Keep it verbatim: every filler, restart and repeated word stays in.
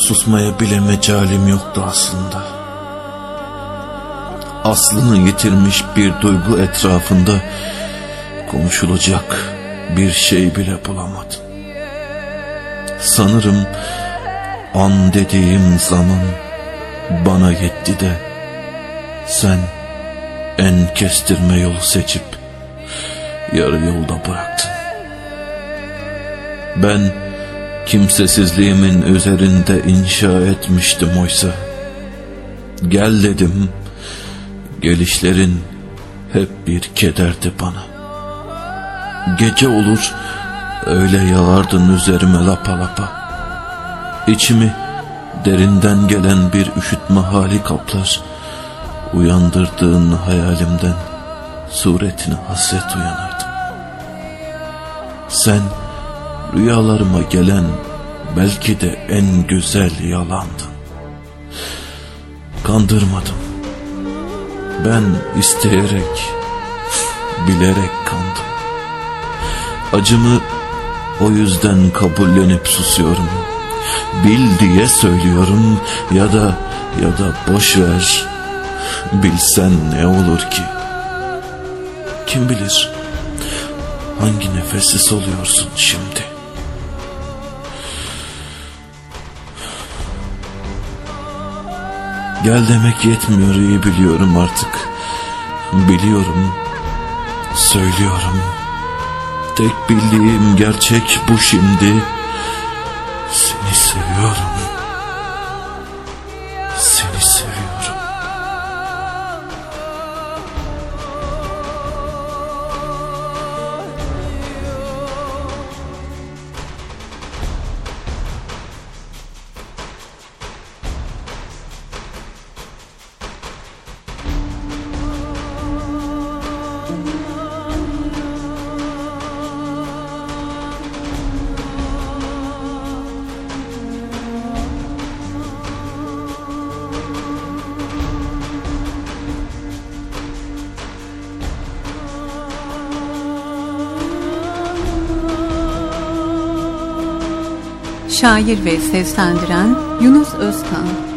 Susmaya bile mecalim yoktu aslında. Aslını yitirmiş bir duygu etrafında konuşulacak bir şey bile bulamadım. Sanırım an dediğim zaman bana yetti de sen en kestirme yolu seçip yarı yolda bıraktın. Ben kimsesizliğimin üzerinde inşa etmiştim oysa. Gel dedim, gelişlerin hep bir kederdi bana. Gece olur öyle yağardın üzerime lapa lapa. İçimi derinden gelen bir üşütme hali kaplar. Uyandırdığın hayalimden suretine hasret uyanırdım. Sen rüyalarıma gelen belki de en güzel yalandın. Kandırmadım. Ben isteyerek, bilerek kandım. Acımı o yüzden kabullenip susuyorum. Bil diye söylüyorum ya da ya da boş ver. Bilsen ne olur ki? Kim bilir hangi nefesi soluyorsun şimdi? Gel demek yetmiyor, iyi biliyorum artık. Biliyorum, söylüyorum. Tek bildiğim gerçek bu şimdi. Seni seviyorum. Seni seviyorum. Şair ve seslendiren Yunus Özkan.